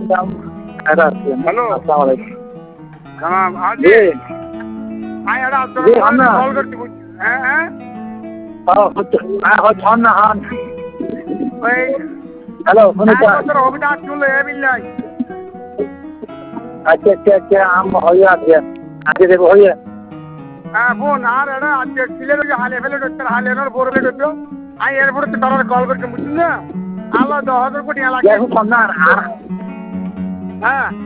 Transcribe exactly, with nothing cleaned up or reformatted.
hello আসসালামু আলাইকুম সালাম আজি জি আই এটা আপনার জি হন না কল করতে বুঝছি হ্যাঁ হ্যাঁ হ্যাঁ হচ্ছে হন না হন ওই হ্যালো শুনুন এক বছর হবে না চুলে এ বিল্লাই আচ্ছা আচ্ছা আচ্ছা আম হয়ে আছে আগে দেখো হয়ে হ্যাঁ বোন আর এটা আজকে ছিলেন ওই হালে ফেলে করতে হালে এনার বড় ফেলে করতো আমি এরপরে তো তারা কল করতে বুঝছেন না আল্লাহ দশ হাজার কোটি এলাকা এখন না আর হ্যাঁ